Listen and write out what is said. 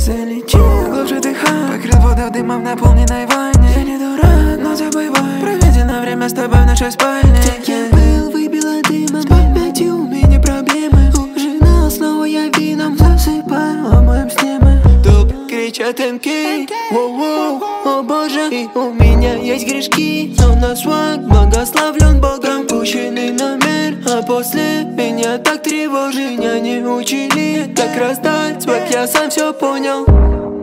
залечил, глубже дыхай, покрыл воду дымом в наполненной ванне. Я не дурак, но забывай проведено время с тобой в нашей спальне. Где я был, выбила дымом, с памятью у меня проблемы. Ужинал, снова я вином засыпаю, о моем сне мы. Топ кричат МК, воу-воу, о боже. И у меня есть грешки, но на сваг благословлен Богом. Пущенный номер, а после меня так тревожить не учили. Так раздать сваг, я сам все понял.